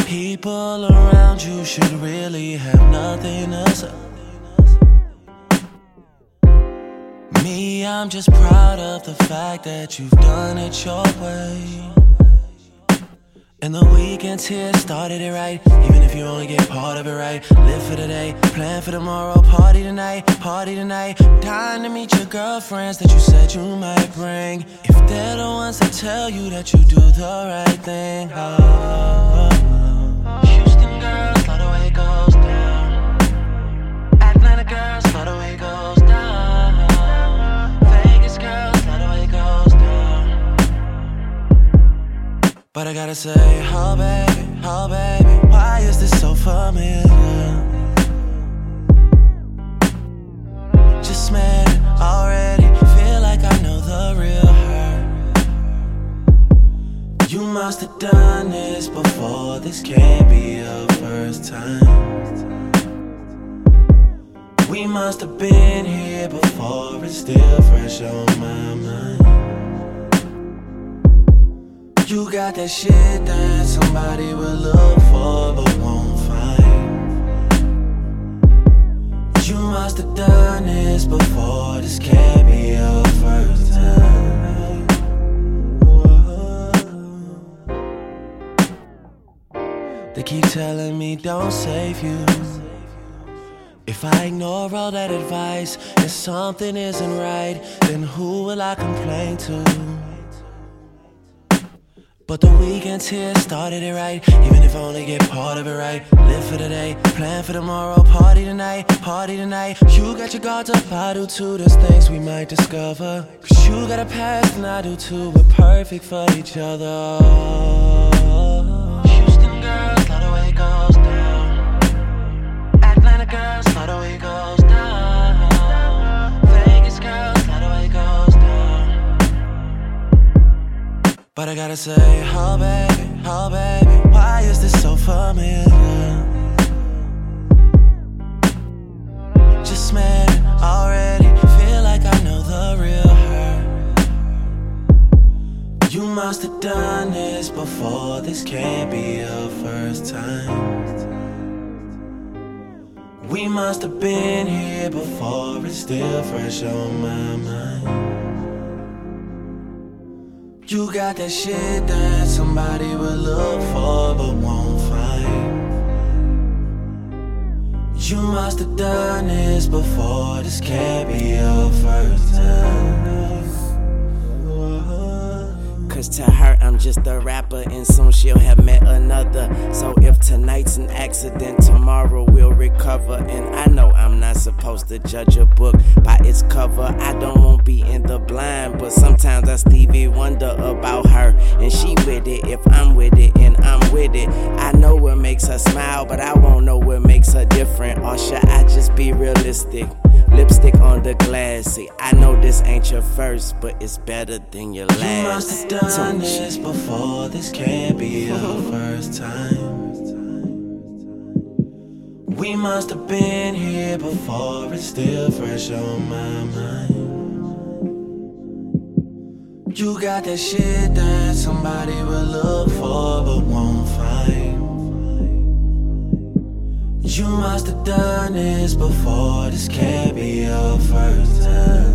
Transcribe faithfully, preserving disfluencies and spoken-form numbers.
People around you should really have nothing to say. Me, I'm just proud of the fact that you've done it your way. And the weekends here started it right. Even if you only get part of it right. Live for today, plan for tomorrow. Party tonight, party tonight. Dying to meet your girlfriends that you said you might bring. If they're the ones that tell you that you do the right thing. Oh, oh, oh. Houston girls, love the way it goes down. Atlanta girls, love the way it goes down. Vegas girls, love the way it goes down. But I gotta say, oh baby, oh baby, why is this so familiar? Just met it already, feel like I know the real her. You must have done this before, this can't be your first time. We must have been here before, it's still fresh on my mind. You got that shit that somebody will look for but won't find. You must have done this before, this can't be your first time. They keep telling me don't save you. If I ignore all that advice and something isn't right, then who will I complain to? But the weekends here started it right. Even if I only get part of it right. Live for today, plan for tomorrow. Party tonight, party tonight. You got your guards up, I do too. There's things we might discover. Cause you got a past and I do too. We're perfect for each other. Houston girls, love the way it goes down. Atlanta girls, love the way it goes down. Vegas girls, love the way it goes down. But I gotta say, oh baby, oh baby, why is this so familiar? Just met it already, feel like I know the real her. You must have done this before, this can't be your first time. We must have been here before, it's still fresh on my mind. You got that shit that somebody will look for but won't find. You must have done this before, this can't be your first time. Cause to her I'm just a rapper and soon she'll have met another. So if tonight's an accident, tomorrow we'll recover. And I know I'm not supposed to judge a book by its cover. I don't want be in the blind, but sometimes I Stevie wonder about her. And she with it if I'm with it and I'm with it. I know what makes her smile, but I won't know what makes her different. Or should I just be realistic? Lipstick on the glass. See, I know this ain't your first, but it's better than your last. You must have done this before, this can't be your first time. We must have been here before, it's still fresh on my mind. You got that shit that somebody will look for but won't find. You must have done this before, this can't be your first time.